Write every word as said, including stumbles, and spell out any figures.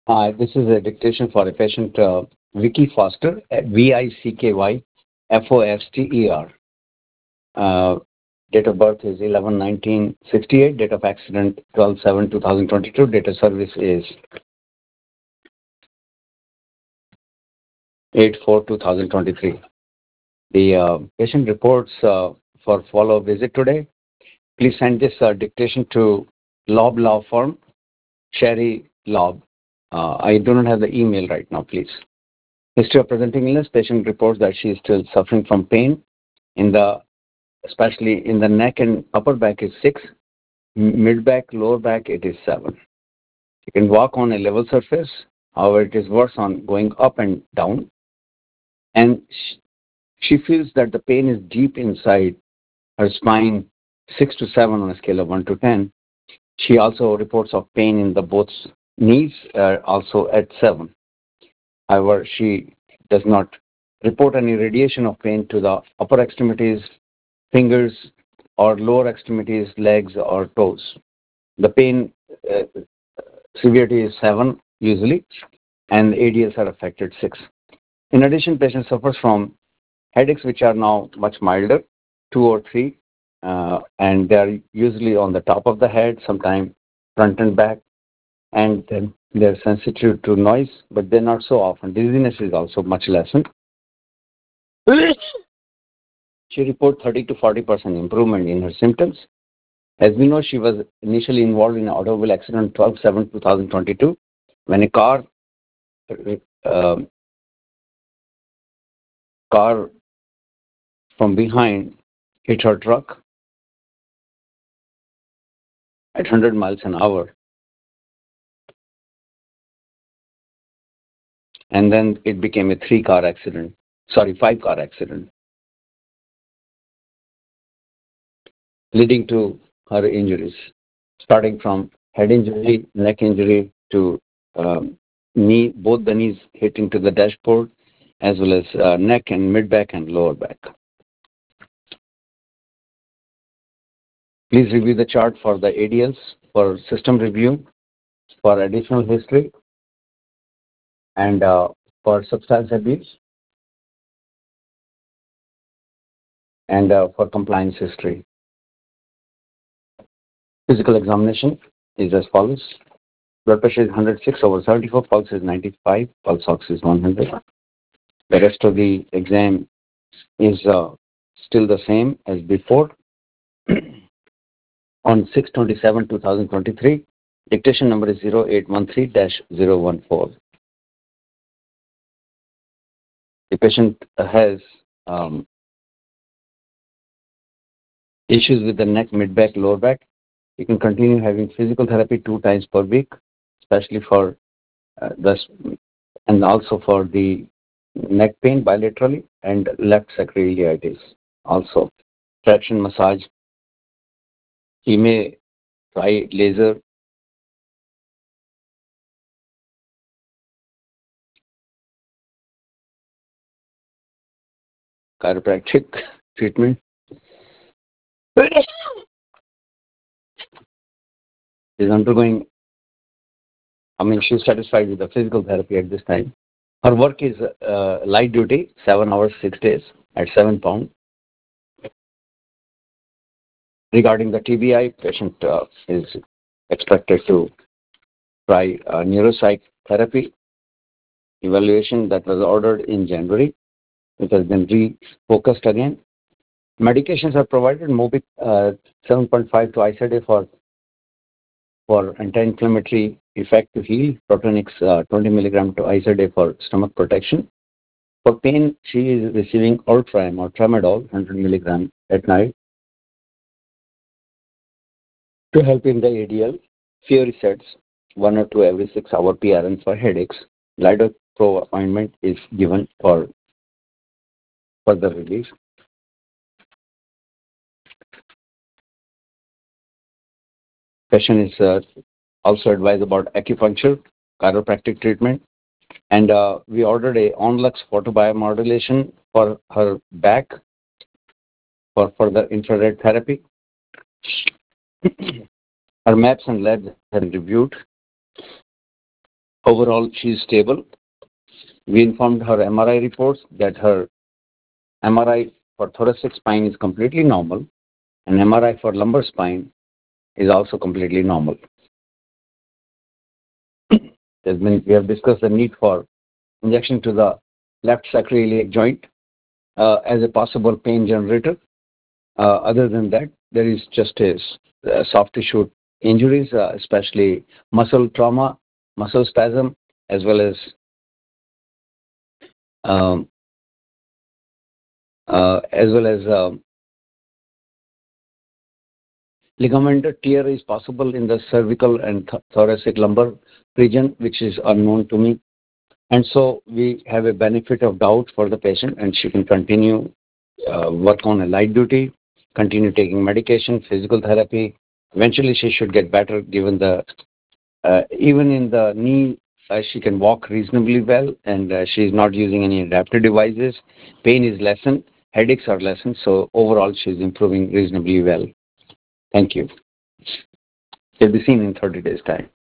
Hi, this is a dictation for a patient, uh, Vicky Foster, V I C K Y F O S T E R. Uh, date of birth is eleven nineteen sixty-eight. Date of accident twelve seven twenty twenty-two. Date of service is eight four twenty twenty-three. The uh, patient reports uh, for follow-up visit today. Please send this uh, dictation to Lob Law Firm, Sherry Lob. Uh, I do not have the email right now, please. History of presenting illness. Patient reports that she is still suffering from pain in the, especially in the neck and upper back is six, mid back, lower back it is seven. You can walk on a level surface. However, it is worse on going up and down. And sh- she feels that the pain is deep inside her spine, six to seven on a scale of one to ten. She also reports of pain in the both knees, uh, also at seven. However, she does not report any radiation of pain to the upper extremities, fingers, or lower extremities, legs, or toes. The pain uh, severity is seven usually, and A D Ls are affected six. In addition, patient suffers from headaches which are now much milder, two or three, uh, and they are usually on the top of the head, sometimes front and back, and then they're sensitive to noise, but they're not so often. Dizziness is also much lessened. She reported thirty to forty percent improvement in her symptoms. As we know, she was initially involved in an automobile accident twelve seven twenty twenty-two when a car uh, car from behind hit her truck at one hundred miles an hour, and then it became a three car accident. Sorry, five car accident, leading to her injuries, starting from head injury, neck injury to um, knee, both the knees hitting to the dashboard, as well as uh, neck and mid back and lower back. Please review the chart for the A D Ls for system review, for additional history, and uh, for substance abuse, and uh, for compliance history. Physical examination is as follows. Blood pressure is one hundred six over seventy-four, pulse is ninety-five, pulse ox is one hundred. The rest of the exam is uh, still the same as before. On six twenty-seven twenty twenty-three, dictation number is zero eight one three dash zero one four. The patient has um, issues with the neck, mid back, lower back. You can continue having physical therapy two times per week, especially for uh, the and also for the neck pain bilaterally and left sacroiliitis. Also, traction massage. He may try laser, chiropractic treatment. Is undergoing. I mean, she's satisfied with the physical therapy at this time. Her work is uh, light duty, seven hours, six days at seven pound. Regarding the T B I, patient uh, is expected to try uh, neuropsych therapy evaluation that was ordered in January. It has been refocused again. Medications are provided, Mobic uh, seven point five twice a day for, for anti-inflammatory effect to heal, Protonix uh, twenty milligram twice a day for stomach protection. For pain, she is receiving Ultram or Tramadol one hundred milligram at night to help in the A D L. Fear sets one or two every six hour P R N for headaches. Lidocro ointment is given for further relief. Patient is uh, also advised about acupuncture, chiropractic treatment, and uh, we ordered a Onlux photobiomodulation for her back for further infrared therapy. Her maps and labs have been reviewed. Overall, she is stable. We informed her M R I reports that her M R I for thoracic spine is completely normal, and M R I for lumbar spine is also completely normal. There's been, we have discussed the need for injection to the left sacroiliac joint uh, as a possible pain generator. Uh, other than that, there is just a, s- uh, soft tissue injuries, uh, especially muscle trauma, muscle spasm, as well as um, uh, as well as um, ligamental tear is possible in the cervical and th- thoracic lumbar region, which is unknown to me. And so we have a benefit of doubt for the patient, and she can continue uh, work on a light duty, continue taking medication, physical therapy. Eventually, she should get better given the, uh, even in the knee, uh, she can walk reasonably well, and uh, she is not using any adaptive devices. Pain is lessened, headaches are lessened. So overall, she's improving reasonably well. Thank you. She'll be seen in thirty days' time.